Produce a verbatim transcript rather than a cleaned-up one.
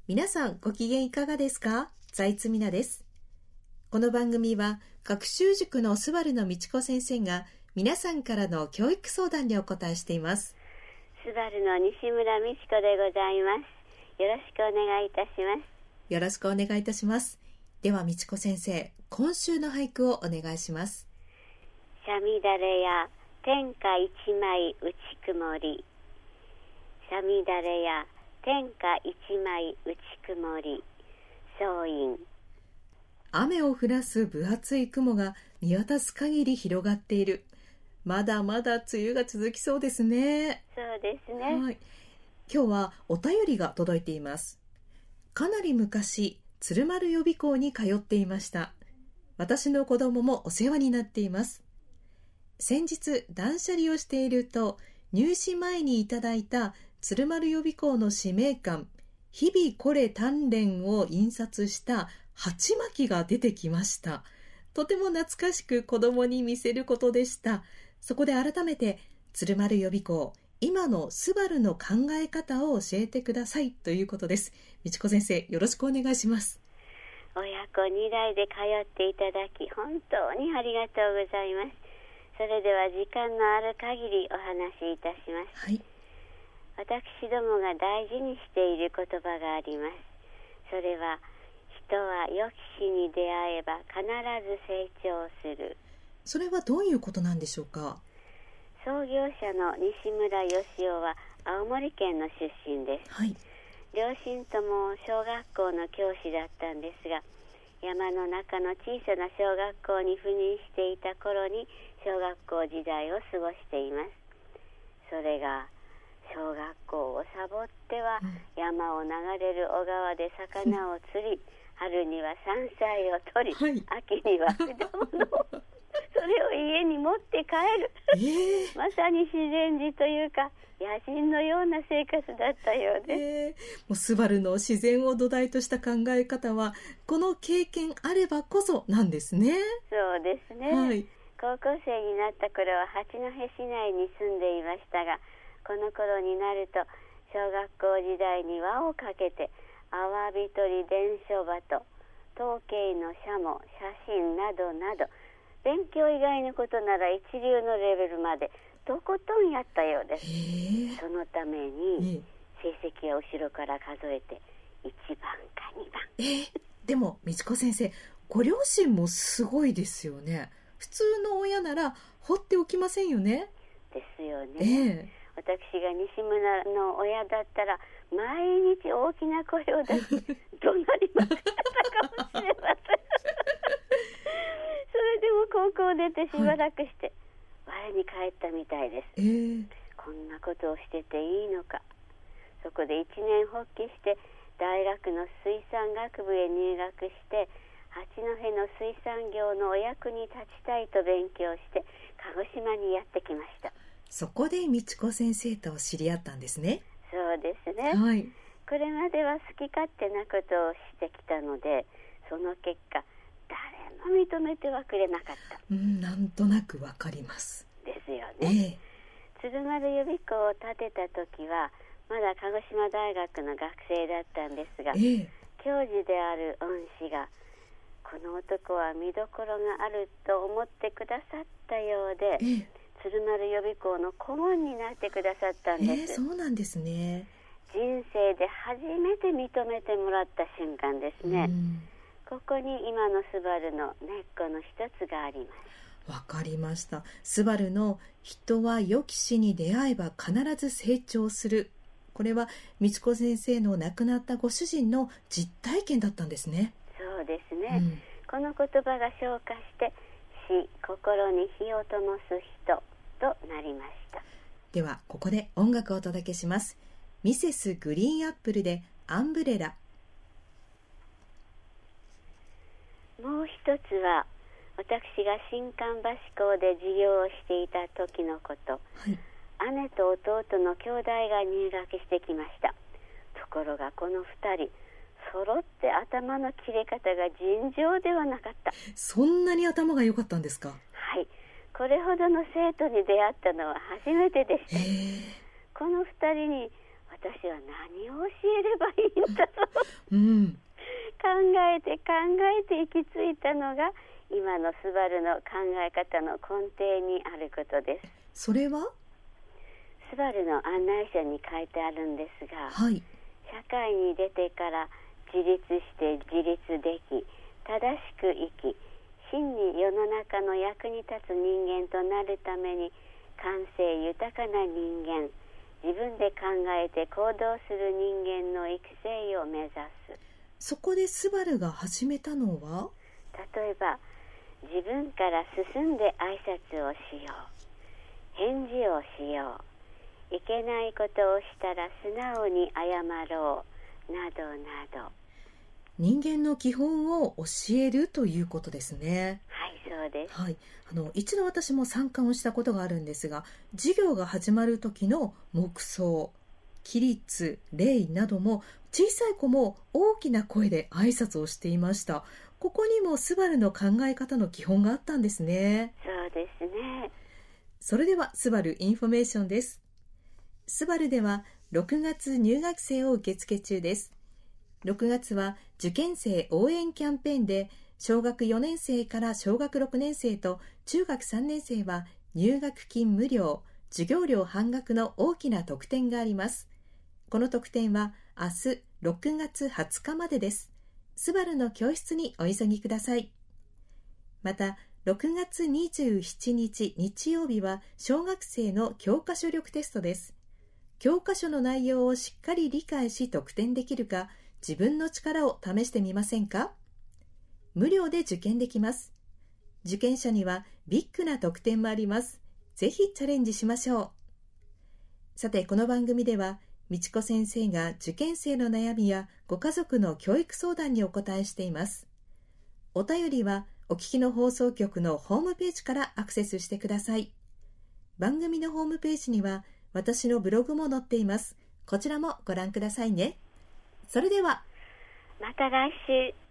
皆さんご機嫌いかがですか？財津美奈です。この番組は学習塾のスバルの美智子先生が皆さんからの教育相談にお答えしています。 スバルの西村美智子でございます。よろしくお願いいたします。 よろしくお願いいたします。では美智子先生、今週の俳句をお願いします。 しゃみだれや天下一枚打ち曇り、しゃみだれや天下一枚打ち曇り、総員。 雨を降らす分厚い雲が見渡す限り広がっている。まだまだ梅雨が続きそうですね。 そうですね、 はい、今日はお便りが届いています。かなり昔、鶴丸予備校に通っていました。私の子供もお世話になっています。先日断捨離をしていると、入試前にいただいた鶴丸予備校の使命感、日々これ鍛錬を印刷した鉢巻きが出てきました。とても懐かしく子供に見せることでした。そこで改めて鶴丸予備校、今のスバルの考え方を教えてくださいということです。美智子先生、よろしくお願いします。 親子に代で通っていただき本当にありがとうございます。それでは時間のある限りお話しいたします。 はい、 私どもが大事にしている言葉があります。それは、人は良き師に出会えば必ず成長する。 それはどういうことなんでしょうか？ 創業者の西村義雄は青森県の出身です。 はい、 両親とも小学校の教師だったんですが、山の中の小さな小学校に赴任していた頃に小学校時代を過ごしています。それが小学校をサボっては山を流れる小川で魚を釣り、春には山菜を取り、はい、秋には果物をそれを家に持って帰る、えー、まさに自然寺というか野人のような生活だったようです。 えー、もうスバルの自然を土台とした考え方はこの経験あればこそなんですね。 そうですね、はい、高校生になった頃は八戸市内に住んでいましたが、この頃になると小学校時代に輪をかけてアワビ取り伝書鳩、統計の写も写真などなど、勉強以外のことなら一流のレベルまでとことんやったようです。そのために成績は後ろから数えていちばんかにばん。 えー、でも美智子先生、ご両親もすごいですよね。普通の親なら放っておきませんよね。 ですよね、 えー、 私が西村の親だったら毎日大きな声を出して怒鳴りまくってたかもしれませんそれでも高校出てしばらくして、はい、我に返ったみたいです。 えー、 こんなことをしてていいのか。そこで一年発起して大学の水産学部へ入学して、八戸の水産業のお役に立ちたいと勉強して鹿児島にやってきました。 そこで美智子先生と知り合ったんですね。 そうですね、 はい、 これまでは好き勝手なことをしてきたので、その結果誰も認めてはくれなかった。 うん、なんとなくわかります。 ですよね、 えー、 鶴丸予備校を建てた時はまだ鹿児島大学の学生だったんですが、えー、教授である恩師がこの男は見どころがあると思ってくださったようで、えー、鶴丸予備校の顧問になってくださったんです。 えー、そうなんですね。 人生で初めて認めてもらった瞬間ですね。ここに今のスバルの根っこの一つがあります。 わかりました。スバルの人は良き師に出会えば必ず成長する、これは美智子先生の亡くなったご主人の実体験だったんですね。 そうですね、うん、この言葉が昇華して死、心に火を灯す人となりました。 ではここで音楽をお届けします。ミセスグリーンアップルでアンブレラ。 もう一つは私が新館橋校で授業をしていた時のこと、はい、姉と弟の兄弟が入学してきました。ところがこの二人揃って頭の切れ方が尋常ではなかった。 そんなに頭が良かったんですか？ はい、これほどの生徒に出会ったのは初めてでした。この二人に私は何を教えればいいんだろううん、 考えて考えて行き着いたのが今のスバルの考え方の根底にあることです。 それはスバルの案内書に書いてあるんですが、 はい、 社会に出てから自立して自立でき、正しく生き、真に世の中の役に立つ人間となるために、感性豊かな人間、自分で考えて行動する人間の育成を目指す。 そこでスバルが始めたのは、 例えば自分から進んで挨拶をしよう、返事をしよう、いけないことをしたら素直に謝ろう、などなど。 人間の基本を教えるということですね。 はい、そうです。 はい、あの一度私も参加をしたことがあるんですが、授業が始まる時の黙想、起立、礼なども小さい子も大きな声で挨拶をしていました。ここにもスバルの考え方の基本があったんですね。 そうですね。 それではスバルインフォメーションです。スバルではろくがつ入学生を受付中です。ろくがつは受験生応援キャンペーンで、小学よねん生から小学ろくねん生と中学さんねん生は入学金無料、授業料半額の大きな特典があります。この特典は明日ろくがつはつかまでです。スバルの教室にお急ぎください。またろくがつにじゅうしちにち日曜日は小学生の教科書力テストです。教科書の内容をしっかり理解し得点できるか、自分の力を試してみませんか？無料で受験できます。受験者にはビッグな特典もあります。ぜひチャレンジしましょう。さて、この番組では美智子先生が受験生の悩みやご家族の教育相談にお答えしています。お便りはお聞きの放送局のホームページからアクセスしてください。番組のホームページには私のブログも載っています。こちらもご覧くださいね。それではまた来週。